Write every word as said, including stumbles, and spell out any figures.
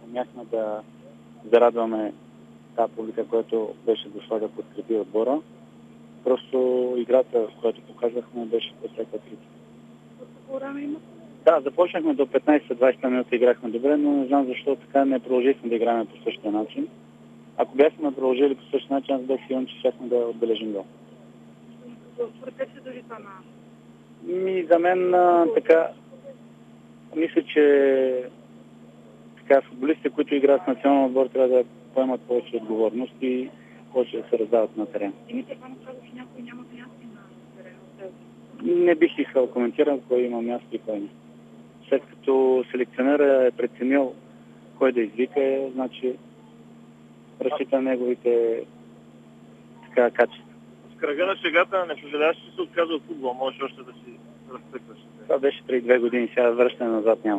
умяхме да зарадваме тази публика, която беше дошла да подкрепи отбора. Просто играта, която показахме, беше по всяка критика. Да, започнахме до петнайсет-двайсет минути, играхме добре, но не знам защо така не продължихме да играем по същия начин. Ако бяхме продължили по същия начин, аз бях сигурен, че щяхме да отбележим гол. Според теб се дължи това на... Ми, за мен а, така, мисля, че така, футболистите, които играят в националния отбор, трябва да поемат повече отговорност и повече да се раздават на терен. Димитър Банов казва, че някой няма място на терена. Не бих искал да коментирам кой има място и кой не. След като селекционера е преценил кой да извика, значи разчита неговите така качества. В кръга на шегата не съжаляваш, че се отказва от футбол, можеш още да си разтъкваш. Това беше преди две години, сега връщане назад няма.